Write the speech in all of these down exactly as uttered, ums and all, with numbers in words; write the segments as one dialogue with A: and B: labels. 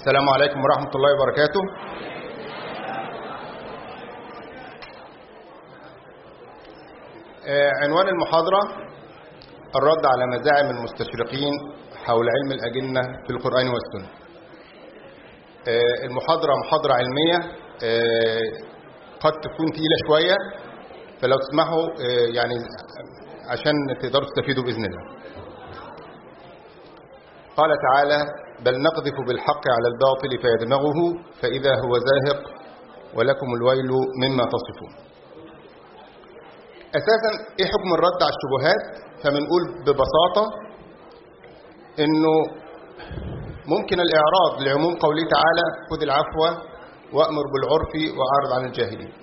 A: السلام عليكم ورحمة الله وبركاته. عنوان المحاضرة: الرد على مزاعم المستشرقين حول علم الأجنة في القرآن والسنة. المحاضرة محاضرة علمية قد تكون تقيلة شوية، فلو تسمحوا يعني عشان تقدروا تستفيدوا بإذن الله. قال تعالى: بل نقذف بالحق على الباطل فيدمغه فإذا هو زاهق ولكم الويل مما تصفون. أساسا إيه حكم الرد على الشبهات؟ فبنقول ببساطة إنه ممكن الإعراض لعموم قوله تعالى: خذ العفو وأمر بالعرف وأعرض عن الجاهلين،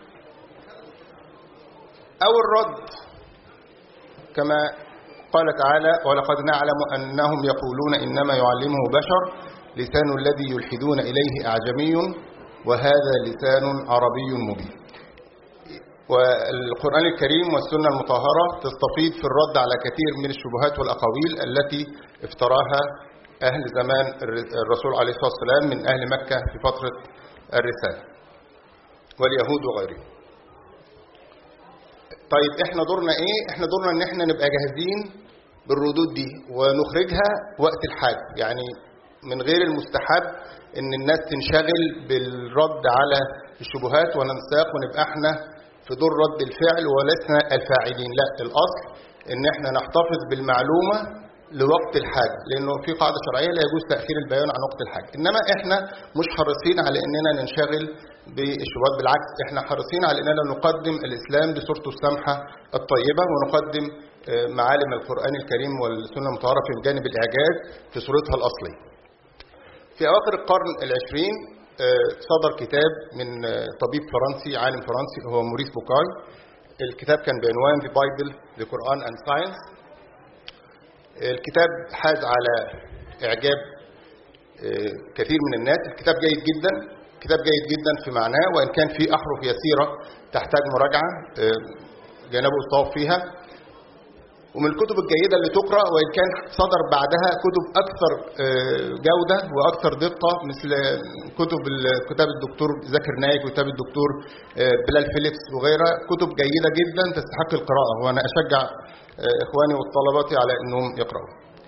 A: أو الرد كما قال تعالى: ولقد نعلم أنهم يقولون إنما يعلمه بشر لسان الذي يلحدون إليه أعجمي وهذا لسان عربي مبين. والقرآن الكريم والسنة المطهرة تستفيض في الرد على كثير من الشبهات والأقاويل التي افتراها أهل زمان الرسول عليه الصلاة والسلام من أهل مكة في فترة الرسالة واليهود وغيرهم. طيب احنا دورنا ايه؟ احنا دورنا ان احنا نبقى جاهزين بالردود دي ونخرجها وقت الحاجة، يعني من غير المستحب ان الناس تنشغل بالرد على الشبهات وننساق ونبقى احنا في دور رد الفعل ولسنا الفاعلين. لا، الاصل ان احنا نحتفظ بالمعلومة لوقت الحاجة، لانه في قاعدة شرعية لا يجوز تأخير البيان عن وقت الحاجة. انما احنا مش حريصين على اننا ننشغل بالشبهات، بالعكس احنا حريصين على اننا نقدم الاسلام بصورته السامحة الطيبة، ونقدم معالم القرآن الكريم والسنة المطهرة في جانب الاعجاز في صورتها الاصلية. في اواخر القرن العشرين صدر كتاب من طبيب فرنسي، عالم فرنسي هو موريس بوكاي. الكتاب كان بعنوان The Bible, The Quran and Science. الكتاب حاز على إعجاب كثير من الناس. الكتاب جيد جدا، كتاب جيد جدا في معناه، وإن كان في أحرف يسيرة تحتاج مراجعة جانبه الصواب فيها. ومن الكتب الجيدة اللي تقرأ، وإن كان صدر بعدها كتب أكثر جودة وأكثر دقة مثل كتب كتاب الدكتور زاكر نايك وكتاب الدكتور بلال فيليبس وغيرها، كتب جيدة جدا تستحق القراءة، وأنا أشجع إخواني والطلباتي على أنهم يقرأوا.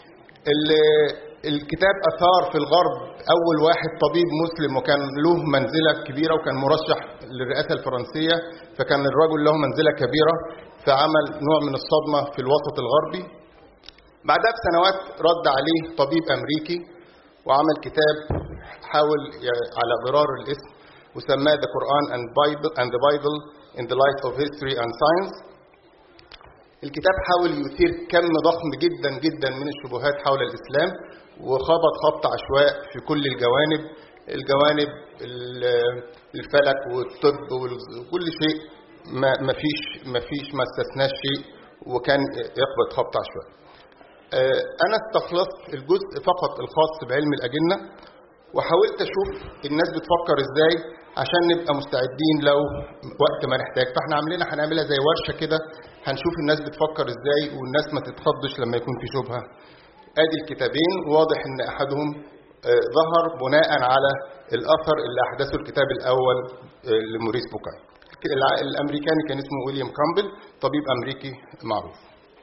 A: الكتاب أثار في الغرب أول واحد طبيب مسلم، وكان له منزلة كبيرة، وكان مرشح للرئاسة الفرنسية، فكان الرجل له منزلة كبيرة، فعمل نوع من الصدمة في الوسط الغربي. بعدها بسنوات رد عليه طبيب أمريكي وعمل كتاب حاول على غرار الاسم وسماه The Quran and Bible and the Bible in the Light of History and Science. الكتاب حاول يثير كم ضخم جدا جدا من الشبهات حول الإسلام، وخبط خبط عشواء في كل الجوانب، الجوانب الفلك والطب وكل شيء، ما ما فيش ما فيش ما استثناش شيء، وكان يخبط خبط عشوائي. انا استخلصت الجزء فقط الخاص بعلم الأجنة، وحاولت اشوف الناس بتفكر ازاي عشان نبقى مستعدين لو وقت ما نحتاج. فاحنا عاملين هنعملها زي ورشة كده، هنشوف الناس بتفكر ازاي والناس ما تتخضش لما يكون في شبهة. ادي الكتابين، واضح ان احدهم ظهر بناء على الاثر اللي احدثه الكتاب الاول لموريس بوكاي. الامريكاني كان اسمه ويليام كامبل، طبيب امريكي معروف.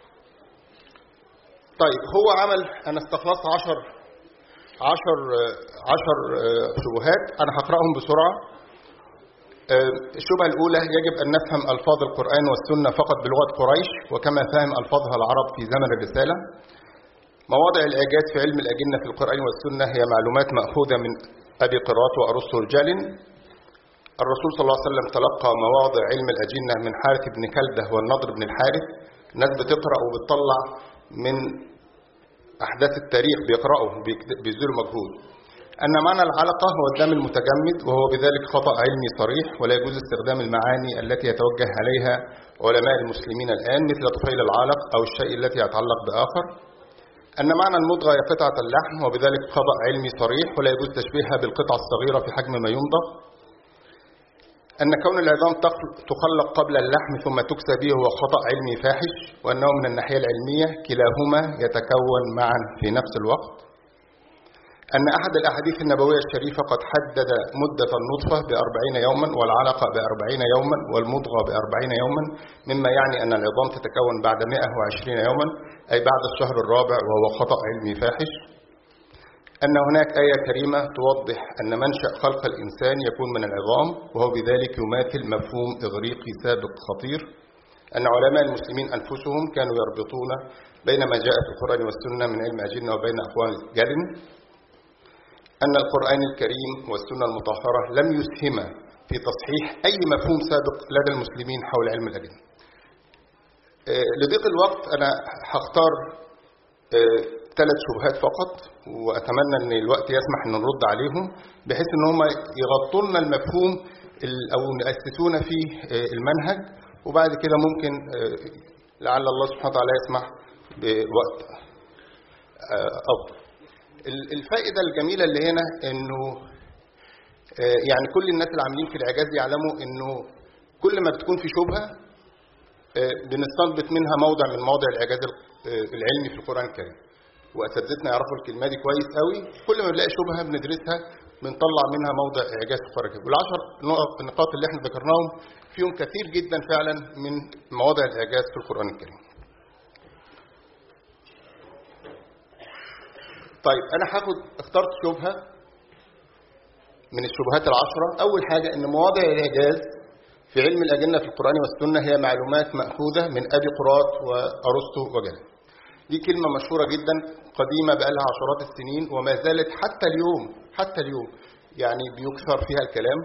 A: طيب هو عمل، انا استخلصت عشر عشر عشر شبهات، انا هقراهم بسرعه. الشبهه الاولى: يجب ان نفهم الفاظ القران والسنه فقط بلغه قريش وكما فهم الفاظها العرب في زمن الرساله. مواضع الاعجاز في علم الاجنه في القران والسنه هي معلومات ماخوذه من ابي قراط وارسطو رجال. الرسول صلى الله عليه وسلم تلقى مواضع علم الأجنة من حارث بن كلدة والنضر بن الحارث. الناس بتقرأ وبتطلع من أحداث التاريخ، بيقرأوا بيبذلوا مجهود. أن معنى العلقة هو الدم المتجمد، وهو بذلك خطأ علمي صريح، ولا يجوز استخدام المعاني التي يتوجه عليها علماء المسلمين الآن مثل طفيل العلق أو الشيء التي يتعلق بآخر. أن معنى المضغة هي قطعة اللحم، وبذلك خطأ علمي صريح، ولا يجوز تشبيهها بالقطعة الصغيرة في حجم ما يمضغ. أن كون العظام تخلق قبل اللحم ثم تكسى به هو خطأ علمي فاحش، وأنه من الناحية العلمية كلاهما يتكون معا في نفس الوقت. أن أحد الأحاديث النبوية الشريفة قد حدد مدة النطفة بأربعين يوما والعلقة بأربعين يوما والمضغة بأربعين يوما، مما يعني أن العظام تتكون بعد مئة وعشرين يوما أي بعد الشهر الرابع، وهو خطأ علمي فاحش. أن هناك آية كريمة توضح أن منشأ خلق الإنسان يكون من العظام، وهو بذلك يماثل مفهوم إغريقي سابق خطير. أن علماء المسلمين أنفسهم كانوا يربطون بين ما جاء في القرآن والسنة من علم أجنة وبين أقوال جلن. أن القرآن الكريم والسنة المطهرة لم يسهما في تصحيح أي مفهوم سابق لدى المسلمين حول علم الأجنة. لضيق الوقت أنا هختار ثلاث شبهات فقط، وأتمنى أن الوقت يسمح أن نرد عليهم بحيث أن هم يغطوا لنا المفهوم أو يأسسونا فيه المنهج، وبعد كده ممكن لعل الله سبحانه وتعالى يسمح بوقت أفضل. الفائدة الجميلة اللي هنا أنه يعني كل الناس العاملين في الإعجاز يعلموا أنه كل ما بتكون في شبهة بنستنبط منها موضع من مواضع الإعجاز العلمي في القرآن الكريم، وأساتذتنا يعرفوا الكلمة دي كويس قوي. كل ما بنلاقي شبهة بندرسها بنطلع منها موضع إعجاز في القرآن الكريم، والعشر النقاط اللي احنا ذكرناهم فيهم كثير جدا فعلا من مواضع الإعجاز في القرآن الكريم. طيب أنا هاخد اخترت شبهة من الشبهات العشرة. أول حاجة أن مواضع الإعجاز في علم الأجنة في القرآن والسنة هي معلومات مأخوذة من أبي قراط وأرسطو وجلن. دي كلمة مشهورة جدا قديمة بقى لها عشرات السنين، وما زالت حتى اليوم حتى اليوم يعني بيكثر فيها الكلام.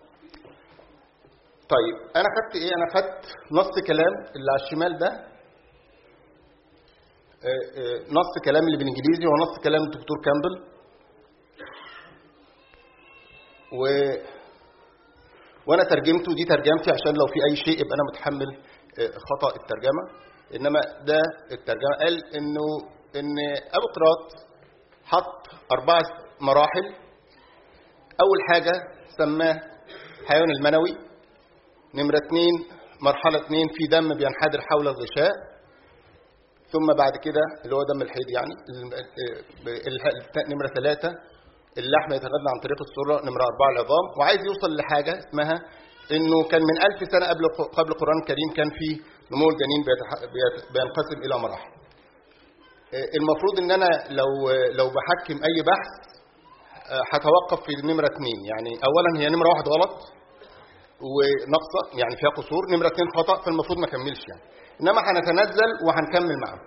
A: طيب أنا خدت إيه؟ أنا خدت نص كلام اللي على الشمال ده، نص كلام اللي بالإنجليزي ونص كلام الدكتور كامبل، و وانا ترجمته. دي ترجمتي عشان لو في اي شيء يبقى انا متحمل خطأ الترجمة، انما ده الترجمة. قال انه ان ابو قراط حط اربع مراحل. اول حاجة سماه الحيوان المنوي، نمرة اثنين مرحلة اثنين في دم بينحدر حول الغشاء، ثم بعد كده اللي هو دم الحيض يعني. نمرة ثلاثة اللحم يتغذى عن طريق السرة. نمرة أربعة العظام. وعايز يوصل لحاجة اسمها إنه كان من ألف سنة قبل قبل القرآن الكريم كان في نمو الجنين بينقسم إلى مراحل. المفروض إن أنا لو لو بحكم أي بحث هتوقف في نمرة اثنين. يعني أولا هي نمرة واحد غلط ونقصة يعني فيها قصور، نمرة اثنين خطأ، فالمفروض ما كملش يعني، إنما هنتنزل وهنكمل معه.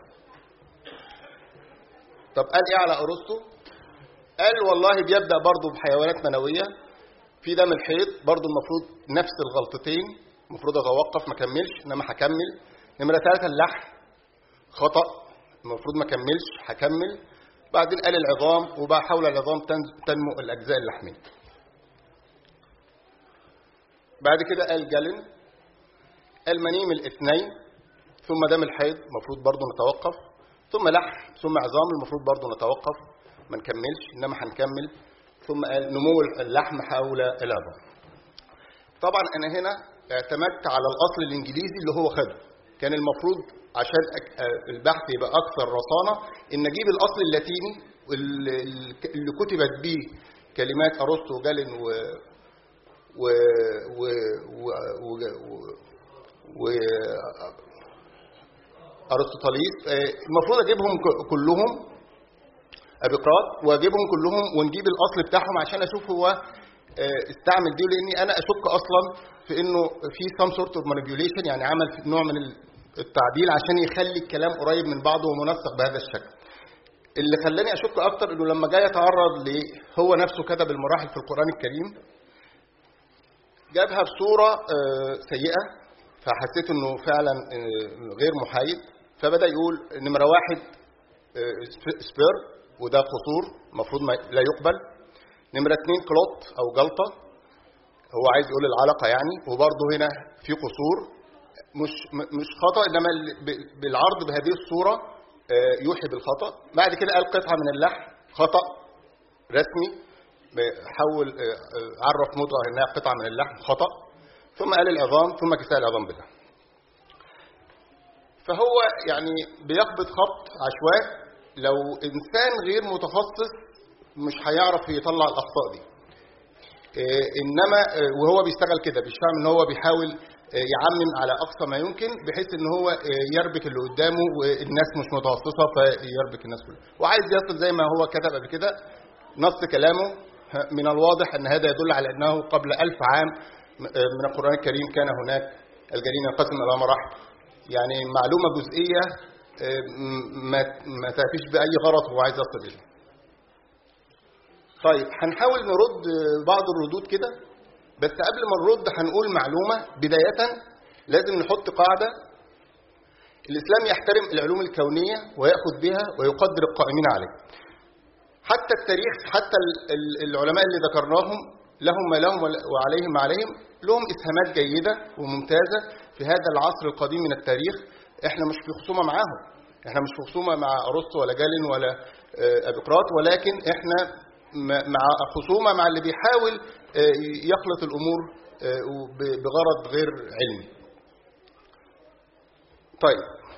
A: طب قال إيه على أرسطو؟ قال والله بيبدأ برضه بحيوانات منوية في دم الحيض، برضه المفروض نفس الغلطتين، المفروض أتوقف ما كملش، إنما هكمل. نمرة ثلاثة اللحم خطأ، المفروض ما كملش هكمل. بعدين قال العظام، وبقى حول العظام تنمو الأجزاء اللحمية. بعد كده قال جلن، قال منيم الاثنين، ثم دم الحيض المفروض برضه نتوقف، ثم لحم، ثم عظام المفروض برضه نتوقف ما نكملش، انما هنكمل. ثم قال نمو اللحم حول العظام. طبعا انا هنا اعتمدت على الاصل الانجليزي اللي هو خده. كان المفروض عشان البحث يبقى اكثر رصانه ان اجيب الاصل اللاتيني اللي كتبت به كلمات ارسطو وجالن و و و و, و... ارسطوطاليس. المفروض اجيبهم كلهم ابي قراط واجيبهم كلهم ونجيب الاصل بتاعهم عشان اشوف هو استعمل دي، لاني انا اشك اصلا في انه في some sort of manipulation، يعني عمل نوع من التعديل عشان يخلي الكلام قريب من بعضه ومنسق بهذا الشكل. اللي خلاني اشك اكتر انه لما جاي يتعرض ل هو نفسه كتب المراحل في القرآن الكريم جابها بصورة سيئة، فحسيت انه فعلا غير محايد. فبدأ يقول نمرة واحد سبير، وده قصور المفروض لا يقبل. نمرة اثنين كلوت او جلطة، هو عايز يقول العلقة يعني، وبرضه هنا في قصور، مش مش خطأ، انما بالعرض بهذه الصورة يوحي بالخطأ. بعد كده قال قطعة من اللحم، خطأ رسمي، حول عرف مضغة انها قطعة من اللحم، خطأ. ثم قال العظام، ثم كساء العظام بالله. فهو يعني بيخبط خبط عشواء. لو انسان غير متخصص مش هيعرف يطلع الأخطاء دي. إنما وهو بيشتغل كده بيشتغل إن هو بيحاول يعمم على أقصى ما يمكن بحيث إن هو يربك اللي قدامه، والناس مش متوسطة فيربك الناس كلها، وعايز يصل زي ما هو كتب قبل كده نص كلامه: من الواضح أن هذا يدل على أنه قبل ألف عام من القرآن الكريم كان هناك الجنين ينقسم إلى مراحل. يعني معلومة جزئية ما تأتيش بأي غرض هو عايز يصل إليه. طيب هنحاول نرد بعض الردود كده، بس قبل ما نرد هنقول معلومة. بداية لازم نحط قاعدة: الإسلام يحترم العلوم الكونية ويأخذ بها ويقدر القائمين عليه. حتى التاريخ، حتى العلماء اللي ذكرناهم لهم ما لهم وعليهم ما عليهم، لهم إسهامات جيدة وممتازة في هذا العصر القديم من التاريخ. احنا مش في خصومة معاهم، احنا مش في خصومة مع أرسطو ولا جالين ولا أبيقراط، ولكن احنا مع خصومة مع اللي بيحاول يخلط الأمور بغرض غير علمي. طيب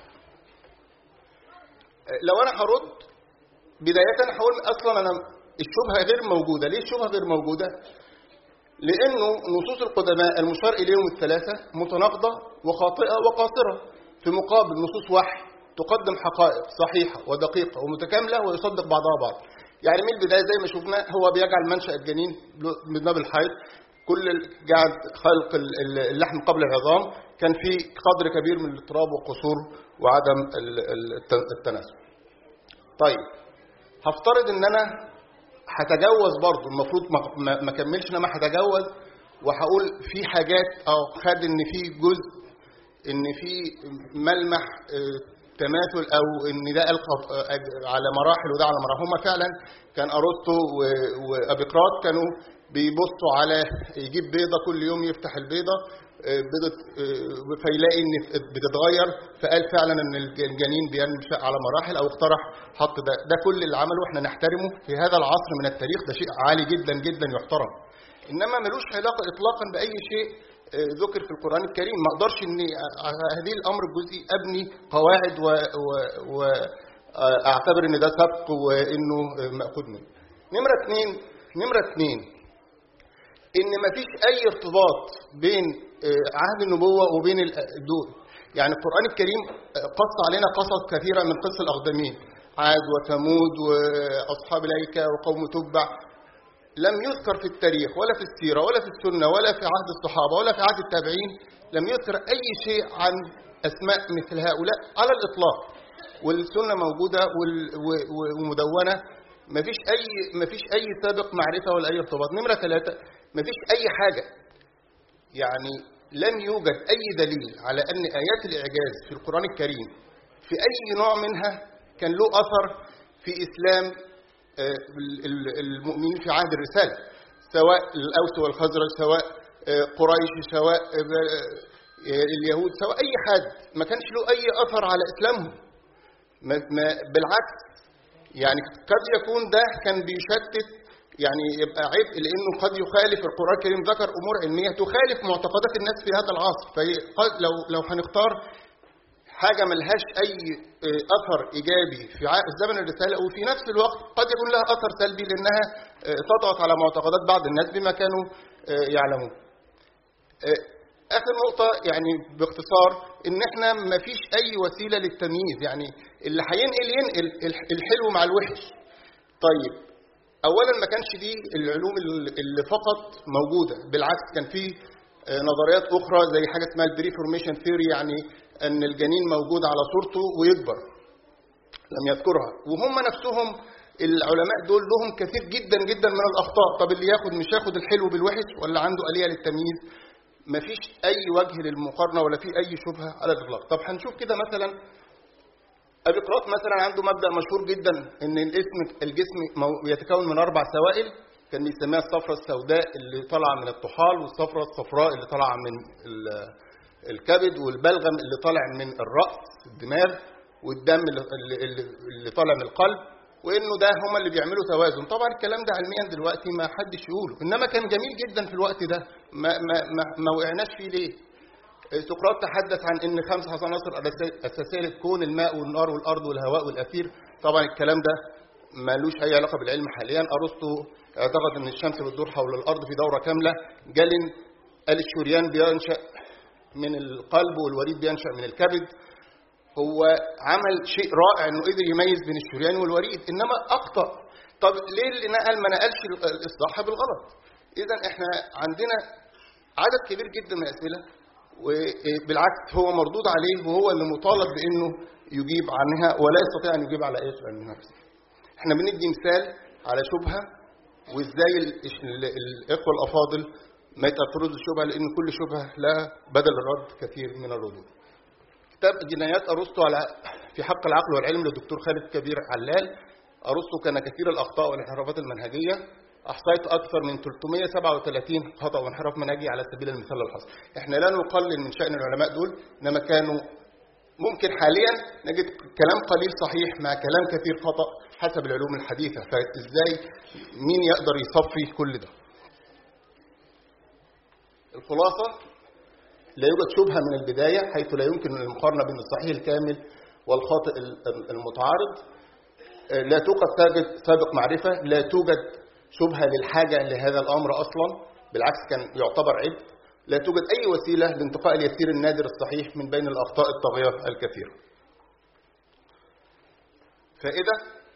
A: لو أنا هرد بداية هقول أصلا أنا الشبهة غير موجودة. ليه الشبهة غير موجودة؟ لأنه نصوص القدماء المشار إليهم الثلاثة متناقضة وخاطئة وقاصرة، في مقابل نصوص وحي تقدم حقائق صحيحة ودقيقة ومتكاملة ويصدق بعضها بعض. يعني من البداية زي ما شفنا هو بيجعل منشأ الجنين من باب الحيض، كل جعل خلق اللحم قبل العظام كان في قدر كبير من الاضطراب والقصور وعدم التناسب. طيب هفترض ان انا هتجاوز برضو، المفروض ما كملش، انما هتجاوز وهقول في حاجات او خد ان في جزء، ان في ملمح تماثل، او ان ده على مراحل وده على مراحل. هما فعلا كان ارسطو وابيقراط كانوا بيبصوا على يجيب بيضه كل يوم يفتح البيضه بيضه فيلاقي ان بتتغير، فقال فعلا ان الجنين بينشأ على مراحل، او اقترح حط ده. ده كل اللي عمله احنا نحترمه في هذا العصر من التاريخ، ده شيء عالي جدا جدا يحترم، انما ملوش علاقه اطلاقا باي شيء ذكر في القرآن الكريم. ما اقدرش اني على هذه الامر الجزئي ابني قواعد واعتبر ان ده سبق وانه مأخوذ منه. نمره اثنين نمره اثنين ان ما فيش اي ارتباط بين عهد النبوة وبين الدول. يعني القرآن الكريم قص علينا قصص كثيرة من قصص الأقدمين، عاد وثمود وأصحاب الأيكة وقوم تبع، لم يذكر في التاريخ ولا في السيرة ولا في السنة ولا في عهد الصحابة ولا في عهد التابعين، لم يذكر أي شيء عن أسماء مثل هؤلاء على الإطلاق. والسنة موجودة ومدونة، ما فيش أي ما فيش أي سابق معرفة ولا أي ارتباط. نمرة ثلاثة، ما فيش أي حاجة، يعني لم يوجد أي دليل على أن آيات الإعجاز في القرآن الكريم في أي نوع منها كان له أثر في إسلام المؤمنين في عهد الرسالة، سواء الأوس والخزرج، سواء قريش، سواء اليهود، سواء أي حد، ما كانش له أي أثر على إسلامهم. بالعكس، يعني قد يكون ده كان بيشتت، يعني يبقى عيب، لأنه قد يخالف القرآن الكريم، ذكر أمور علمية تخالف معتقدات الناس في هذا العصر. فلو لو هنختار حاجة ملهاش أي أثر إيجابي في زمن الرسالة، وفي نفس الوقت قد يكون لها أثر سلبي لأنها تضغط على معتقدات بعض الناس بما كانوا يعلمون. آخر نقطة يعني باختصار، إن إحنا ما فيش أي وسيلة للتمييز، يعني اللي هينقل ينقل الحلو مع الوحش. طيب أولا ما كانش دي العلوم اللي فقط موجودة، بالعكس كان في نظريات أخرى زي حاجة اسمها البريفورميشن ثيوري، يعني أن الجنين موجود على صورته ويكبر، لم يذكرها. وهم نفسهم العلماء دول لهم كثير جدا جدا من الأخطاء. طب اللي ياخد مش ياخد الحلو بالوحش ولا عنده آلية للتمييز؟ مفيش أي وجه للمقارنة ولا في أي شبهة على الإطلاق. طب هنشوف كده مثلا أبيقراط مثلا عنده مبدأ مشهور جدا إن الجسم الجسم يتكون من أربع سوائل، كان بيسميها الصفرة السوداء اللي طالعة من الطحال، والصفرة الصفراء اللي طالعة من الكبد، والبلغم اللي طالع من الرأس الدماغ، والدم اللي, اللي طالع من القلب، وإنه ده هما اللي بيعملوا توازن. طبعا الكلام ده علميا دلوقتي ما حدش يقوله، إنما كان جميل جدا في الوقت ده، ما, ما, ما, ما وقعناش فيه ليه؟ سقراط تحدث عن إن خمس عناصر أساسية للكون: الماء والنار والأرض والهواء والأثير. طبعا الكلام ده مالوش أي علاقة بالعلم حاليا. أرسطو اعتقد أن الشمس بتدور حول الأرض في دورة كاملة. جالين قال الشريان بينشأ من القلب والوريد بينشأ من الكبد. هو عمل شيء رائع أنه قدر يميز بين الشريان والوريد، إنما أخطأ. طب ليه اللي نقل ما نقلش الإصلاح بالغلط؟ إذن إحنا عندنا عدد كبير جدا من الأسئلة، وبالعكس هو مردود عليه وهو اللي مطالب بأنه يجيب عنها ولا يستطيع أن يجيب على أي سؤال من نفسه. إحنا بندي مثال على شبهة وإزاي الإخوة الأفاضل ما يتأثروا الشبهة، لأن كل شبهة لها بدل الرد كثير من الردود. كتاب جنايات أرسطو على في حق العقل والعلم للدكتور خالد كبير علال. أرسطو كان كثير الأخطاء والانحرافات المنهجية، أحصيت أكثر من ثلاثمائة وسبعة وثلاثين خطأ وانحراف منهجي على سبيل المثال للحصر. إحنا لا نقلل من شأن العلماء دول، إنما كانوا ممكن حاليا نجد كلام قليل صحيح مع كلام كثير خطأ حسب العلوم الحديثة. فإزاي مين يقدر يصفي كل ده؟ الخلاصة: لا يوجد شبهة من البداية، حيث لا يمكن المقارنة بين الصحيح الكامل والخاطئ المتعارض. لا توجد سابق معرفة، لا توجد شبهة للحاجة لهذا الأمر أصلا، بالعكس كان يعتبر عبء. لا توجد أي وسيلة لانتقاء اليسير النادر الصحيح من بين الأخطاء الطاغية الكثيرة. فإذا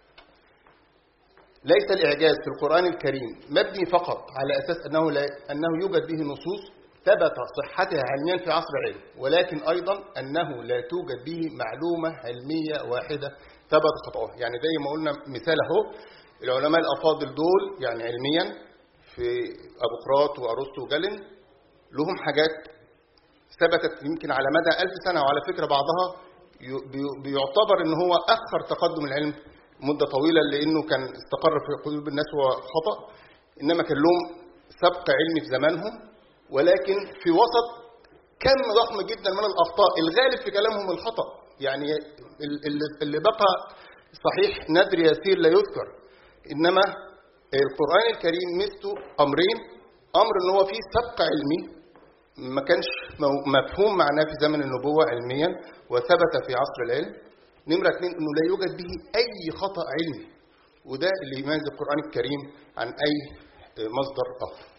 A: ليس الإعجاز في القرآن الكريم مبني فقط على أساس أنه, لا أنه يوجد به نصوص ثبت صحتها علميا في عصر العلم، ولكن أيضا أنه لا توجد به معلومة علمية واحدة ثبت خطأها. يعني زي ما قلنا مثال اهو، العلماء الأفاضل دول يعني علميا في أبوقراط وأرسطو وجالين لهم حاجات ثبتت يمكن على مدى ألف سنة، وعلى فكرة بعضها بيعتبر أنه هو أخر تقدم العلم مدة طويلة، لأنه كان استقر في قلوب الناس هو خطأ، إنما كان لهم سبق علمي في زمانهم، ولكن في وسط كم ضخم جدا من الأخطاء الغالب في كلامهم الخطأ. يعني اللي بقى صحيح نادر يسير لا يذكر. إنما القرآن الكريم مثله أمرين: أمر أنه هو فيه سبق علمي ما كانش مفهوم معناه في زمن النبوة علميا وثبت في عصر العلم. نمرة اثنين: أنه لا يوجد به أي خطأ علمي، وده اللي يميز القرآن الكريم عن أي مصدر آخر.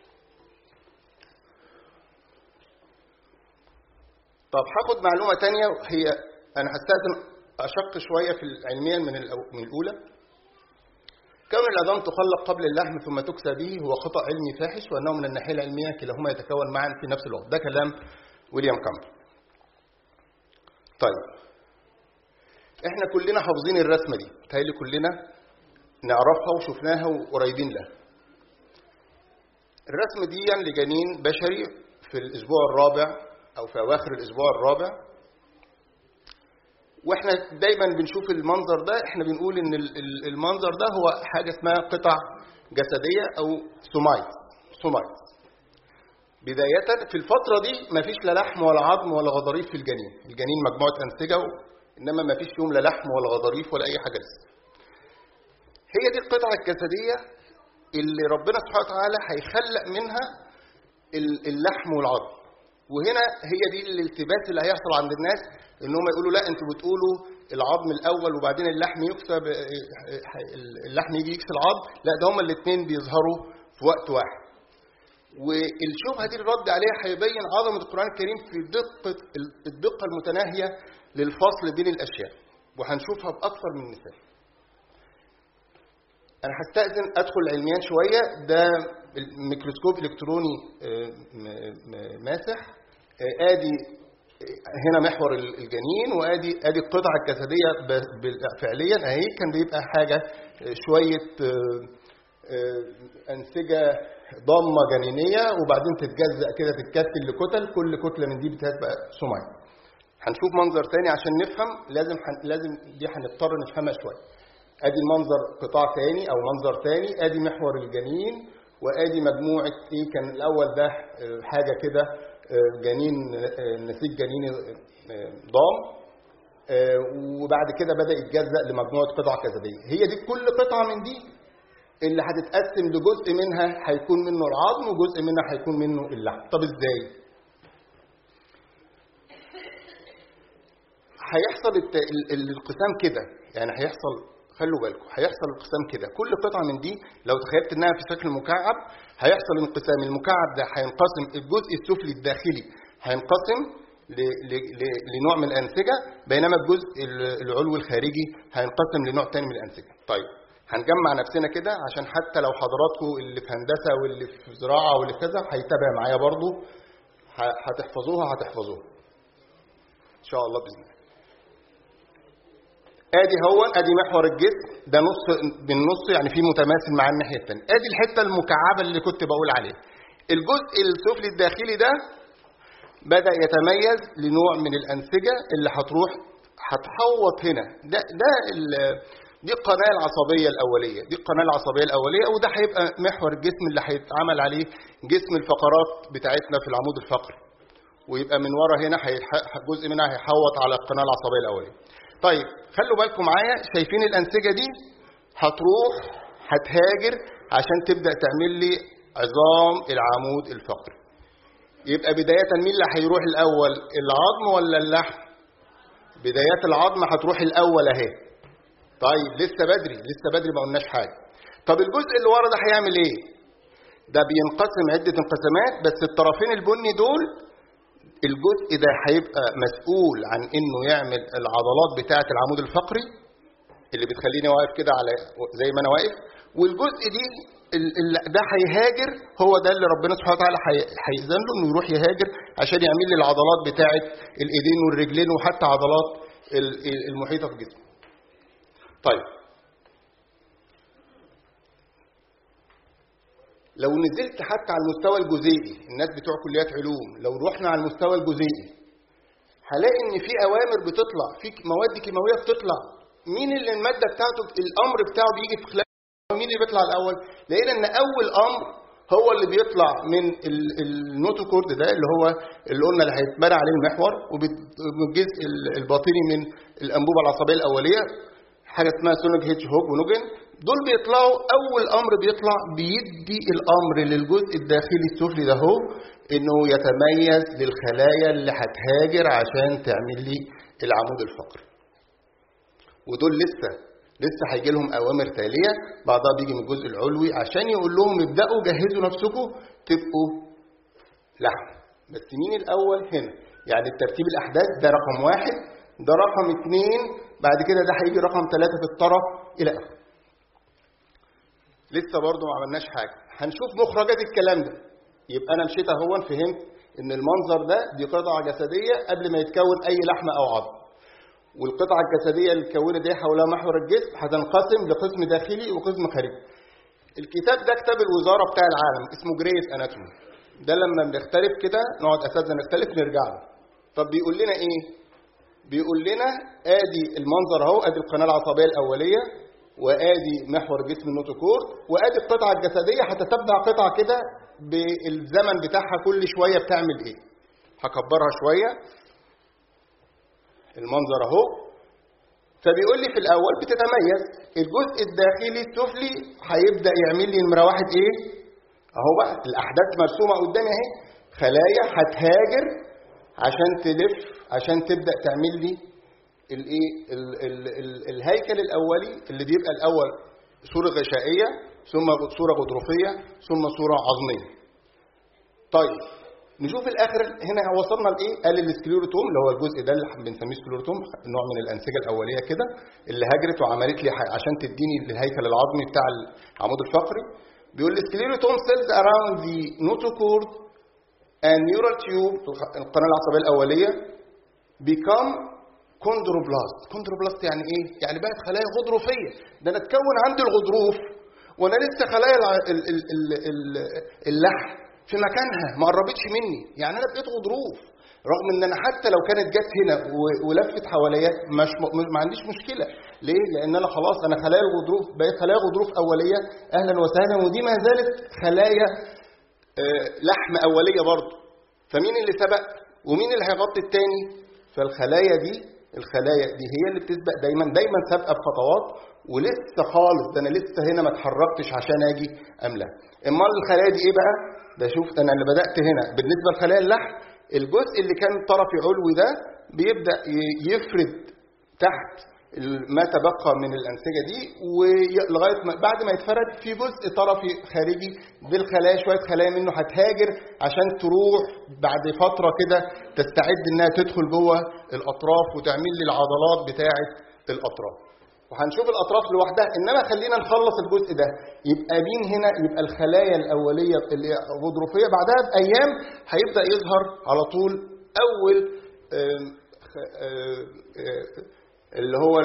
A: طب هاخد معلومة تانية، هي أنا هستأذن أشق شوية في علميا من من الأولى. كون العظام تخلق قبل اللحم ثم تكسى به هو خطأ علمي فاحش، وأنه من الناحية العلمية كلاهما يتكون معا في نفس الوقت. ده كلام ويليام كامبل. طيب احنا كلنا حافظين الرسمة دي، تهيألي كلنا نعرفها وشفناها وقريبين لها. الرسمة دي لجنين بشري في الأسبوع الرابع أو في أواخر الأسبوع الرابع، وإحنا دايما بنشوف المنظر ده، إحنا بنقول إن المنظر ده هو حاجة اسمها قطع جسدية أو سومايت. سومايت بداية في الفترة دي مفيش لا لحم ولا عظم ولا غضاريف في الجنين. الجنين مجموعة أنسجة، إنما مفيش فيهم لا لحم ولا غضاريف ولا أي حاجة لسه. هي دي القطعة الجسدية اللي ربنا سبحانه وتعالى هيخلق منها اللحم والعظم. وهنا هي دي الالتباس اللي هيحصل عند الناس، انهم يقولوا لا انتوا بتقولوا العظم الاول وبعدين اللحم يكسى، اللحم يجي يكسى العظم. لا، ده هما الاثنين بيظهروا في وقت واحد. والشبهه دي الرد عليها هيبين عظمه القران الكريم في دقه الدقه المتناهيه للفصل بين الاشياء، وهنشوفها باكثر من مثال. انا هستأذن ادخل علميا شويه. ده الميكروسكوب الكتروني ماسح، ادي هنا محور الجنين، وادي ادي القطعه الجسديه فعليا اهي. كان بيبقى حاجه شويه انسجه ضمه جنينيه، وبعدين تتجزأ كده تتكتل لكتل، كل كتله من دي بتبقى سومايت. هنشوف منظر تاني عشان نفهم، لازم لازم دي هنضطر نفهمها شويه. ادي المنظر قطاع تاني او منظر تاني، ادي محور الجنين، وادي مجموعه ايه، كان الاول ده حاجه كده جنين نسيج جنيني ضام، وبعد كده بدا يتجزأ لمجموعه قطع جسديه. هي دي كل قطعه من دي اللي هتتقسم لجزء منها هيكون منه العظم وجزء منها هيكون منه اللحم. طب ازاي هيحصل الانقسام كده؟ يعني هيحصل خلوا بالكم هيحصل انقسام كده، كل قطعه من دي لو تخيلت انها في شكل مكعب هيحصل انقسام. المكعب ده هينقسم، الجزء السفلي الداخلي هينقسم لنوع من الانسجه، بينما الجزء العلوي الخارجي هينقسم لنوع تاني من الانسجه. طيب هنجمع نفسنا كده عشان حتى لو حضراتكم اللي في هندسه واللي في زراعه واللي في كذا هيتابع معايا برضو، هتحفظوها هتحفظوها ان شاء الله باذن الله. ادي هو ادي محور الجسم ده، نص بالنص يعني في متماثل مع الناحيه الثانيه. ادي الحته المكعبه اللي كنت بقول عليها. الجزء السفلي الداخلي ده بدا يتميز لنوع من الانسجه اللي هتروح هتحوط هنا. ده ده دي القناه العصبيه الاوليه، دي القناه العصبيه الاوليه، وده هيبقى محور الجسم اللي هيتعمل عليه جسم الفقرات بتاعتنا في العمود الفقري، ويبقى من ورا هنا جزء منها هيحوط على القناه العصبيه الاوليه. طيب خلوا بالكم معايا، شايفين الانسجه دي هتروح هتهاجر عشان تبدا تعمل لي عظام العمود الفقري. يبقى بدايه مين اللي هيروح الاول، العظم ولا اللحم؟ بدايات العظم هتروح الاول اهي. طيب لسه بدري لسه بدري ما قلناش حاجه. طب الجزء اللي ورا ده هيعمل ايه؟ ده بينقسم عده انقسامات، بس الطرفين البني دول الجزء ده هيبقى مسؤول عن انه يعمل العضلات بتاعه العمود الفقري اللي بتخليني واقف كده على زي ما انا واقف، والجزء دي ده هيهاجر، هو ده اللي ربنا سبحانه وتعالى هيأذن له انه يروح يهاجر عشان يعمل لي العضلات بتاعه الايدين والرجلين وحتى عضلات المحيطه في الجسم. طيب لو نزلت حتى على المستوى الجزيئي، الناس بتوع كليات علوم لو رحنا على المستوى الجزيئي هلاقي ان في اوامر بتطلع، في مواد كيماويه بتطلع. مين اللي الماده بتاعته الامر بتاعه بيجي في خلال مين اللي بيطلع الاول؟ لقينا ان اول امر هو اللي بيطلع من النوتوكورد ده اللي هو اللي قلنا اللي هيتبنى عليه المحور، وبالجزء الباطني من الانبوبه العصبيه الاوليه حاجه اسمها سونج هيتش هوج ونوجن. دول بيطلعوا اول امر بيطلع بيدي الامر للجزء الداخلي السفلي ده هو انه يتميز للخلايا اللي هتهاجر عشان تعمل لي العمود الفقري. ودول لسه لسه هيجي لهم اوامر تاليه، بعضها بيجي من الجزء العلوي عشان يقول لهم ابداوا جهزوا نفسكم تبقوا لحم. بس مين الاول هنا؟ يعني الترتيب الاحداث ده رقم واحد، ده رقم اثنين، بعد كده ده هيجي رقم ثلاثه في الطرف الى اخره. لسه برضه ما عملناش حاجه، هنشوف مخرجات الكلام ده. يبقى انا مشيت اهو فهمت ان المنظر ده دي قطعه جسديه قبل ما يتكون اي لحمه او عظم، والقطعه الجسديه اللي اتكونت دي حولها محور الجسم هتنقسم لقسم داخلي وقسم خارجي. الكتاب ده كتاب الوزاره بتاع العالم اسمه جريس اناتومي، ده لما بنختلف كده نقعد اساتذه نختلف نرجع له. طب بيقول لنا ايه؟ بيقول لنا ادي المنظر اهو، ادي القناه العصبيه الاوليه، وادي محور جسم النوتوكورد، وادي القطعه الجسديه هتتبع قطعه كده بالزمن بتاعها كل شويه بتعمل ايه. هكبرها شويه المنظر اهو. فبيقول لي في الاول بتتميز الجزء الداخلي السفلي هيبدا يعمل لي نمره واحد ايه اهو بقى، الاحداث مرسومه قدامي اهي، خلايا هتهاجر عشان تلف عشان تبدا تعمل لي الايه الهيكل الاولي اللي بيبقى الاول صوره غشائيه، ثم صوره غضروفيه، ثم صوره عظميه. طيب نشوف الاخر هنا وصلنا لايه. قال السكليروتوم اللي هو الجزء ده اللي بنسميه سكليروتوم، نوع من الانسجه الاوليه كده اللي هاجرت وعملت لي عشان تديني الهيكل العظمي بتاع العمود الفقري. بيقول السكليروتوم سيلز اراوند ذا نوتوكورد and neural tube القناه العصبيه الاوليه become كوندروبلاست. كوندروبلاست يعني ايه؟ يعني بقت خلايا غضروفيه. ده انا اتكون عندي الغضروف وانا لسه خلايا اللحم في مكانها ما قربتش مني، يعني انا بقيت غضروف، رغم ان انا حتى لو كانت جت هنا ولفت حواليا مش ما عنديش مشكله. ليه؟ لان انا خلاص انا خلايا الغضروف بقيت خلايا غضروف اوليه اهلا وسهلا، ودي ما زالت خلايا لحم اوليه برضه. فمين اللي سبق ومين اللي هيغطي الثاني؟ فالخلايا دي الخلايا دي هي اللي بتسبق دايما دايما سابقه بخطوات، ولسه خالص ده انا لسه هنا ما اتحركتش عشان اجي املا. امال الخلايا دي ايه بقى؟ ده شوف انا اللي بدات هنا بالنسبه لخلايا اللحم، الجزء اللي كان طرفي علوي ده بيبدا يفرد تحت ما تبقى من الأنسجة دي، ولغاية ما بعد ما يتفرد في جزء طرفي خارجي بالخلايا، شوية خلايا منه هتهاجر عشان تروح بعد فترة كده تستعد إنها تدخل جوه الأطراف وتعمل لي العضلات بتاعة الأطراف. وهنشوف الأطراف لوحدها، إنما خلينا نخلص الجزء ده. يبقى مين هنا؟ يبقى الخلايا الأولية اللي غضروفية، بعدها بأيام هيبدأ يظهر على طول أول آم آم آم اللي هو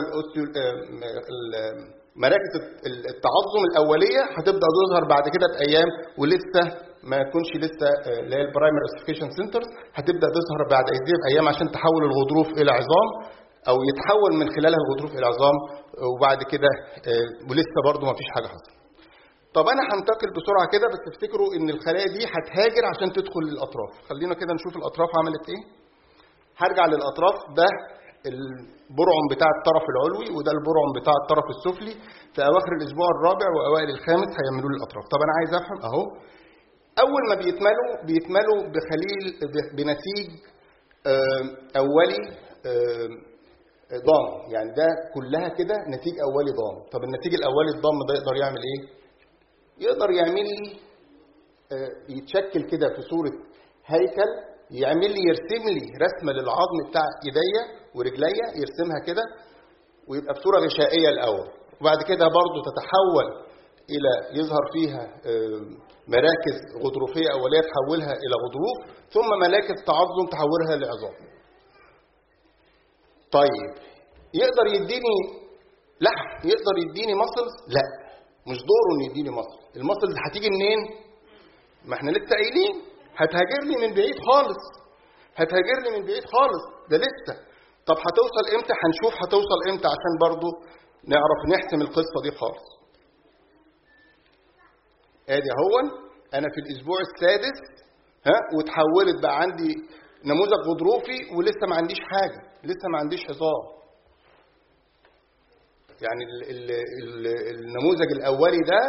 A: مراكز التعظم الأولية هتبدأ تظهر بعد كده بأيام، ولسه ما يكونش لسه اللي هي البرايمري اوسيفيكيشن سنترز هتبدأ تظهر بعد بأيام عشان تحول الغضروف إلى عظام، أو يتحول من خلالها الغضروف إلى عظام، وبعد كده ولسه برضو ما فيش حاجة حصل. طب أنا هنتقل بسرعة كده، بس افتكروا إن الخلايا دي هتهاجر عشان تدخل للأطراف. خلينا كده نشوف الأطراف عملت إيه. هرجع للأطراف. ده البرعم بتاع الطرف العلوي، وده البرعم بتاع الطرف السفلي. في اواخر الاسبوع الرابع واوائل الخامس هيعملوا لي الاطراف. طب انا عايز افهم اهو، اول ما بيتملوا بيتملوا بخليل بنسيج اولي ضام، يعني ده كلها كده نسيج اولي ضام. طب النسيج الاولي الضام ده يقدر يعمل ايه؟ يقدر يعمل لي يتشكل كده في صوره هيكل، يعمل لي يرسم لي رسمه للعظم بتاع ايديا ورجليا، يرسمها كده ويبقى بصوره غشائيه الاول، وبعد كده برضو تتحول الى يظهر فيها مراكز غضروفيه اوليه تحولها الى غضروف، ثم مراكز تعظم تحولها لعظام. طيب يقدر يديني لحم؟ يقدر يديني ماسلز؟ لا، مش دوره انه يديني ماسلز. الماسلز هتيجي منين؟ ما احنا لسه قايلين هتهاجر لي من بعيد خالص، هتهاجر لي من بعيد خالص، ده لسه. طب هتوصل امتى؟ هنشوف هتوصل امتى عشان برضو نعرف نحسم القصة دي خالص. ادي اهو انا في الاسبوع السادس ها، وتحولت بقى عندي نموذج غضروفي ولسه ما عنديش حاجة، لسه ما عنديش عظام. يعني ال ال ال النموذج الاولي ده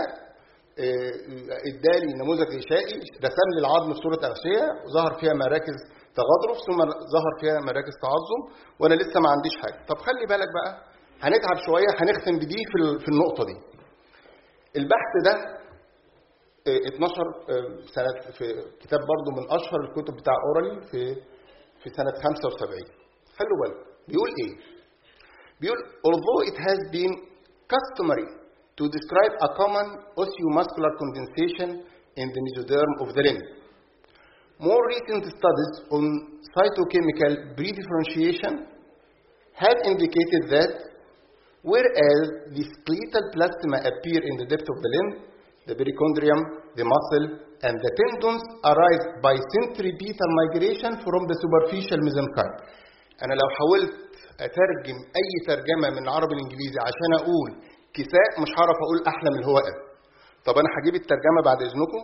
A: ادالي نموذج غشائي، رسم لي العظم في صورة أغشية وظهر فيها مراكز تغضرف، ثم ظهر فيها مراكز تعظم، وانا لسه ما عنديش حاجه. طب خلي بالك بقى، هنتعب شويه، هنختم بدي في في النقطه دي. البحث ده اتنشر سنه في كتاب برضو من اشهر الكتب بتاع اورالي في في سنه خمسة وسبعين. خلوا بالكم بيقول ايه؟ بيقول although it has been customary to describe a common osteomuscular condensation in the mesoderm of the limb, more recent studies on cytochemical predifferentiation have indicated that whereas the skeletal plasma appear in the depth of the limb, the perichondrium, the muscle, and the tendons arise by centripetal migration from the superficial mesenchyme. أنا لو حاولت أترجم أي ترجمة من العربي الإنجليزي عشان أقول كساء مش هعرف أقول أحلى من هو قال. طب أنا هجيب الترجمة بعد إذنكم.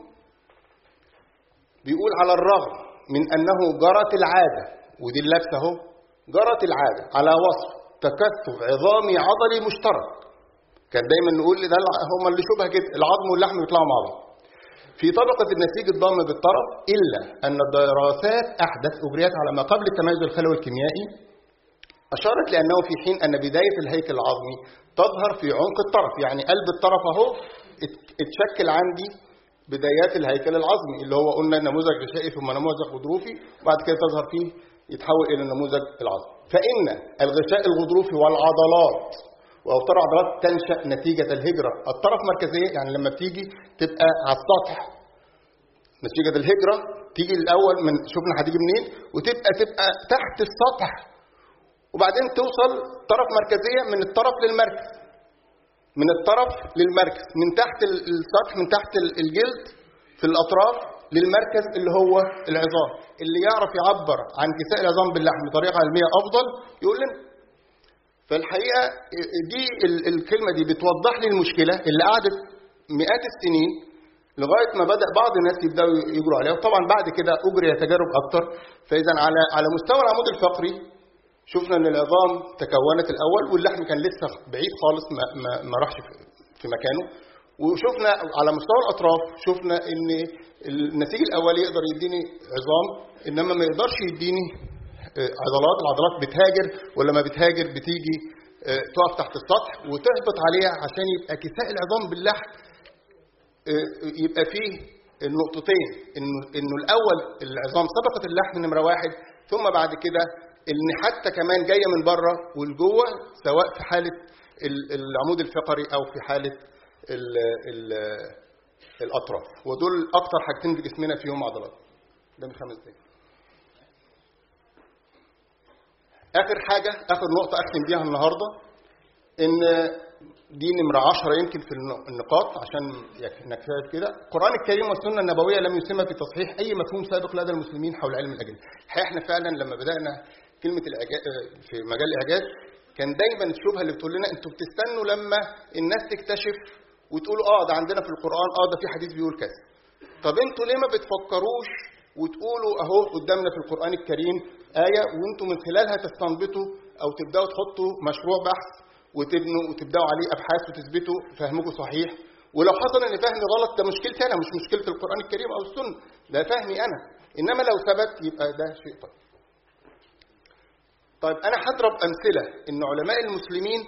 A: بيقول على الرغم من أنه جرت العادة، ودي اللبسة اهو، جرت العادة على وصف تكثف عظامي عضلي مشترك. كان دايما نقول ده هما اللي شبه كده، العظم واللحم بيطلعوا مع بعض في طبقة النسيج الضام بالطرف، إلا أن الدراسات أحدث أجريت على ما قبل التميز الخلوي الكيميائي أشارت لأنه في حين أن بداية الهيكل العظمي تظهر في عمق الطرف، يعني قلب الطرف اهو اتشكل عندي بدايات الهيكل العظمي اللي هو قلنا نموذج غشائي ثم نموذج غضروفي، وبعد كده تظهر فيه يتحول إلى النموذج العظمي. فإن الغشاء الغضروفي والعضلات وأوتار عضلات تنشأ نتيجة الهجرة الطرف مركزية، يعني لما بتيجي تبقى على السطح نتيجة الهجرة تيجي الأول من شوفنا هتيجي منين وتبقى تبقى تحت السطح، وبعدين توصل طرف مركزية من الطرف للمركز، من الطرف للمركز، من تحت السطح من تحت الجلد في الأطراف للمركز اللي هو العظام. اللي يعرف يعبر عن كساء العظام باللحم بطريقة علمية أفضل يقول لنا. فالحقيقة دي الكلمة دي بتوضح لي المشكلة اللي قعدت مئات السنين لغاية ما بدأ بعض الناس يبدأوا يجروا عليها، وطبعا بعد كده أجري تجارب أكتر. فإذا على على مستوى العمود الفقري شفنا ان العظام تكونت الاول واللحم كان لسه بعيد خالص ما ما, ما راحش في مكانه، وشفنا على مستوى الاطراف شفنا ان النسيج الاولي يقدر يديني عظام انما ما يقدرش يديني عضلات. العضلات بتهاجر ولما بتهاجر بتيجي تقف تحت السطح وتهبط عليها عشان يبقى كساء العظام باللحم يبقى فيه النقطتين، انه انه الاول العظام سبقت اللحم نمره واحد، ثم بعد كده ان حتى كمان جايه من بره والجوه، سواء في حاله العمود الفقري او في حاله ال ال الاطراف، ودول اكتر حاجتين في جسمنا فيهم عضلات. ده من خمس دقايق. اخر حاجه، اخر نقطه اختم بيها النهارده، ان دي نمره عشرة يمكن في النقاط عشان نكفي كده. القران الكريم والسنه النبويه لم يسمى في تصحيح اي مفهوم سابق لدى المسلمين حول علم الاجنه. الحقيقه احنا فعلا لما بدانا كلمه الاعجاز في مجال الاعجاز كان دايما الشبهه اللي بتقول لنا انتوا بتستنوا لما الناس تكتشف وتقولوا اه ده عندنا في القران، اه ده في حديث بيقول كذا. طب انتوا ليه ما بتفكروش وتقولوا اهو قدامنا في القران الكريم ايه وانتوا من خلالها تستنبطوا او تبداوا تحطوا مشروع بحث وتبنوا وتبداوا عليه ابحاث وتثبتوا فهمكم صحيح، ولو حصل ان فهمي غلط ده مشكلتي انا، مش مشكله القران الكريم او السنه، ده فهمي انا، انما لو ثبت يبقى ده شيء طيب. طيب انا هضرب امثله ان علماء المسلمين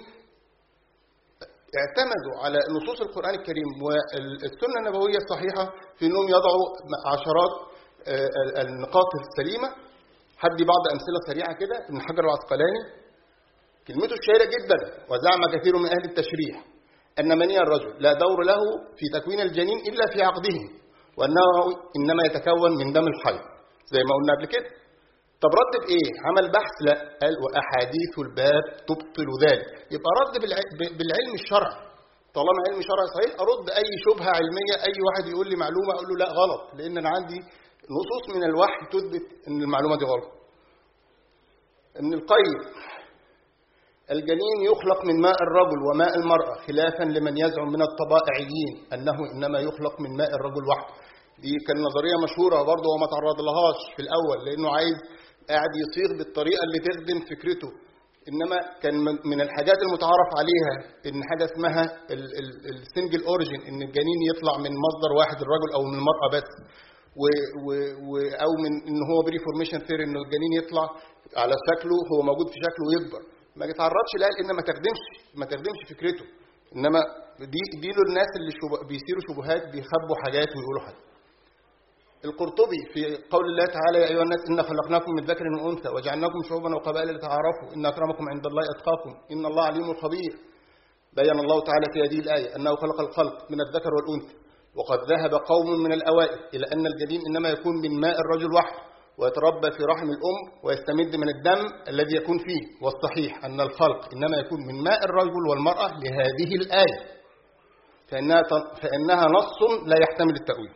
A: اعتمدوا على نصوص القران الكريم والسنه النبويه الصحيحه في انهم يضعوا عشرات النقاط السليمه. هدي بعض امثله سريعه كده. ابن حجر العسقلاني كلمته الشهيره جدا، وزعم كثير من اهل التشريح ان مني الرجل لا دور له في تكوين الجنين الا في عقده، وانه انما يتكون من دم الحيض زي ما قلنا قبل كده. طب رد بايه؟ عمل بحث؟ لا، قال واحاديث الباب تبطل ذلك. يبقى رد بالعلم الشرعي. طالما علم شرعي صحيح ارد اي شبهه علميه، اي واحد يقول لي معلومه اقول له لا غلط، لان انا عندي نصوص من الوحي تثبت ان المعلومه دي غلط. ابن القيم الجنين يخلق من ماء الرجل وماء المرأة، خلافا لمن يزعم من الطبائعيين أنه إنما يخلق من ماء الرجل وحده. دي كان نظرية مشهورة برضه وما تعرض لهاش في الأول، لأنه عايز قاعد يصيغ بالطريقة اللي تخدم فكرته. إنما كان من الحاجات المتعارف عليها إن حاجة اسمها السنجل أوريجين، إن الجنين يطلع من مصدر واحد الرجل أو من المرأة بس، و و و أو من إن هو بري فورميشن ثيري، إنه الجنين يطلع على شكله، هو موجود في شكله ويكبر. ما يتعرضش لا، ان ما تخدمش ما تخدمش فكرته، انما دي دي له الناس اللي شبه بيثيروا شبهات، بيخبوا حاجات ويقولوا حاجات. القرطبي في قول الله تعالى يا ايها الناس انا خلقناكم من ذكر وانثى وجعلناكم شعوبا وقبائل لتعارفوا ان اكرمكم عند الله اتقاكم ان الله عليم خبير. بين الله تعالى في هذه الايه انه خلق الخلق من الذكر والانثى، وقد ذهب قوم من الاوائل الى ان الجنين انما يكون من ماء الرجل وحده ويتربى في رحم الأم ويستمد من الدم الذي يكون فيه، والصحيح أن الخلق إنما يكون من ماء الرجل والمرأة لهذه الآية، فإنها, فإنها نص لا يحتمل التأويل.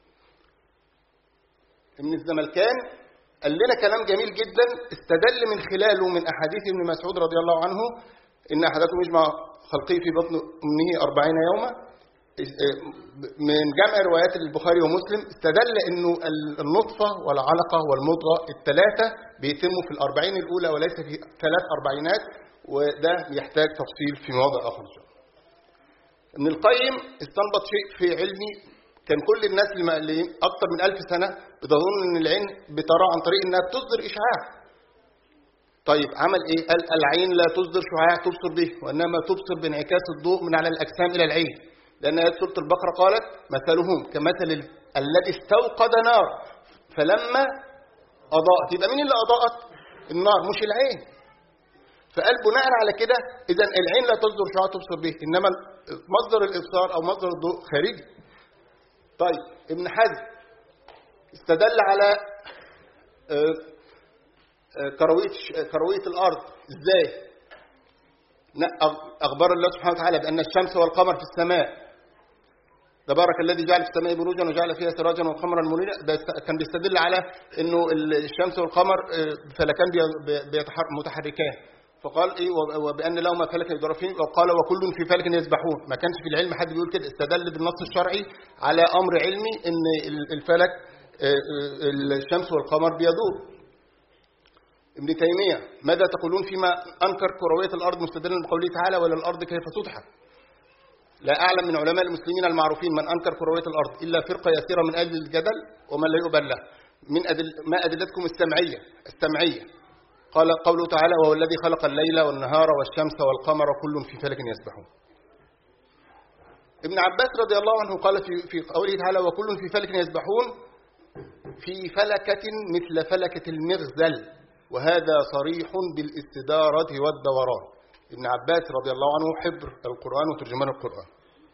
A: ابن الزملكان قال لنا كلام جميل جدا استدل من خلاله من أحاديث ابن مسعود رضي الله عنه إن أحدكم يجمع خلقه في بطن أمه أربعين يوما. من جمع روايات البخاري ومسلم استدل انه النطفه والعلقه والمضغه الثلاثه بيتموا في الأربعين الاولى وليس في ثلاث اربعينات، وده يحتاج تفصيل في مواضع اخرى. ابن القيم استنبط شيء في علمي كان كل الناس اللي اكثر من ألف سنه بتظن ان العين بترى عن طريق انها بتصدر اشعاع. طيب عمل ايه؟ قال العين لا تصدر شعاع تبصر به، وانما تبصر بانعكاس الضوء من على الاجسام الى العين، لأن آية سورة البقرة قالت مثلهم كمثل الذي استوقد نار فلما أضاءت. يبقى مين اللي أضاءت؟ النار مش العين. فقال بناء على كده إذا العين لا تصدر شعاع تبصر به، إنما مصدر الإبصار أو مصدر الضوء خارجي. طيب ابن حزم استدل على كروية كروية الأرض. إزاي؟ أخبر الله سبحانه وتعالى بأن الشمس والقمر في السماء، تبارك الذي جعل في السماء بروجا وجعل فيها سراجا وقمرا منيرا. ده كان بيستدل على انه الشمس والقمر فلكان متحركان، فقال ايه وبان لهما فلك يدرفين، وقال وكل في فلك يسبحون. ما كانش في العلم حد بيقول كده، استدل بالنص الشرعي على امر علمي ان الفلك الشمس والقمر بيدور. ابن تيميه ماذا تقولون فيما انكر كرويه الارض مستدلا بقوله تعالى ولا الارض كيف تضحك؟ لا أعلم من علماء المسلمين المعروفين من أنكر كروية الأرض إلا فرقة يسيرة من أجل الجدل ومن لا يؤبل له. من أدل ما أدلتكم السمعية السمعية قال قوله تعالى وهو الذي خلق الليل والنهار والشمس والقمر كل في فلك يسبحون. ابن عباس رضي الله عنه قال في في قوله تعالى وكل في فلك يسبحون في فلكة مثل فلكة المغزل، وهذا صريح بالاستدارة والدوران. ابن عباس رضي الله عنه حبر القرآن وترجمان القرآن.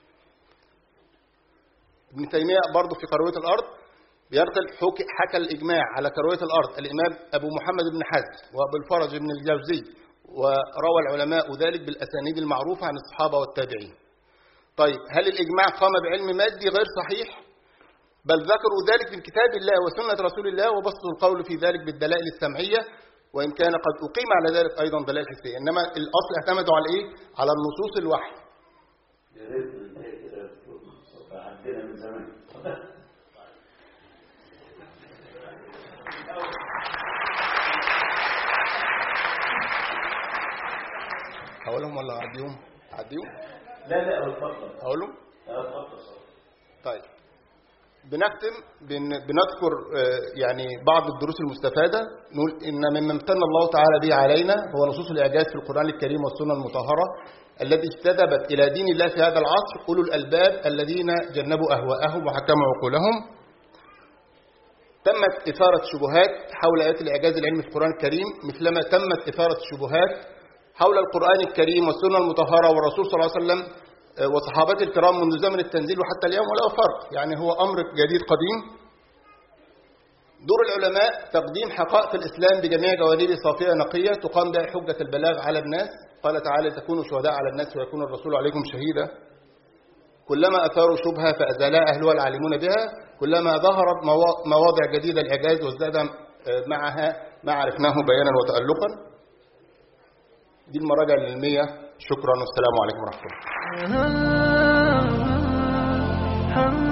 A: ابن تيمية برضه في كروية الأرض بيرتل حكى الإجماع على كروية الأرض الإمام أبو محمد بن حزم وأبو الفرج بن الجوزي، وروى العلماء ذلك بالأسانيد المعروفة عن الصحابة والتابعين. طيب هل الإجماع قام بعلم مادي غير صحيح؟ بل ذكروا ذلك من كتاب الله وسنة رسول الله، وبسطوا القول في ذلك بالدلائل السمعية، وإن كان قد أقيم على ذلك أيضا دلائل حسية، إنما الأصل اعتمدوا على إيه؟ على النصوص الوحي.
B: عندنا من زمان.
A: أقولهم ولا أعديهم؟ أعديهم؟
B: لا لا اتفضل.
A: أقولهم؟
B: لا اتفضل.
A: طيب بنختم بنذكر يعني بعض الدروس المستفادة. نقول إن مما امتن الله تعالى به علينا هو نصوص الإعجاز في القرآن الكريم والسنة المطهرة التي اجتذبت إلى دين الله في هذا العصر أولو الألباب الذين جنبوا أهواءهم وحكموا عقولهم. تمت إثارة شبهات حول آيات الإعجاز العلمي في القرآن الكريم، مثلما تمت إثارة شبهات حول القرآن الكريم والسنة المطهرة والرسول صلى الله عليه وسلم وصحابته الكرام منذ زمن التنزيل وحتى اليوم، ولا فرق، يعني هو أمر جديد قديم. دور العلماء تقديم حقائق الإسلام بجميع جوانبه صافية نقية تقام بها حجة البلاغ على الناس. قال تعالى تكونوا شهداء على الناس ويكون الرسول عليكم شهيدا. كلما أثاروا شبهة فأزالها أهلها العالمون بها، كلما ظهرت مواضع جديدة الإعجاز وازداد معها ما عرفناه بيانا وتألقا. دي المراجع العلمية. شكرا والسلام عليكم ورحمة الله.